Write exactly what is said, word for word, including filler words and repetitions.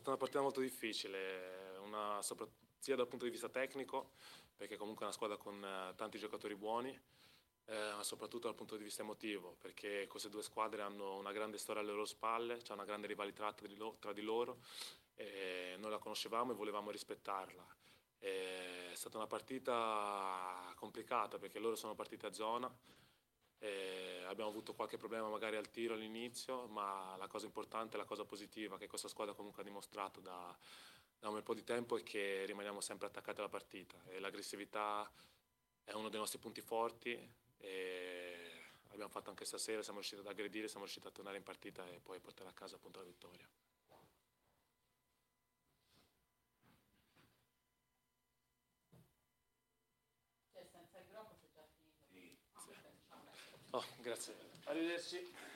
stata una partita molto difficile, una, sopra, sia dal punto di vista tecnico, perché comunque è una squadra con eh, tanti giocatori buoni, eh, ma soprattutto dal punto di vista emotivo, perché queste due squadre hanno una grande storia alle loro spalle, c'è una grande rivalità tra di, lo, tra di loro, e noi la conoscevamo e volevamo rispettarla. È stata una partita complicata perché loro sono partiti a zona, e abbiamo avuto qualche problema magari al tiro all'inizio, ma la cosa importante, la cosa positiva che questa squadra comunque ha dimostrato da, da un bel po' di tempo è che rimaniamo sempre attaccati alla partita e l'aggressività è uno dei nostri punti forti e abbiamo fatto anche stasera, siamo riusciti ad aggredire, siamo riusciti a tornare in partita e poi portare a casa appunto la vittoria. Cioè senza il groppo si è già finito. Sì. Oh, grazie. Arrivederci.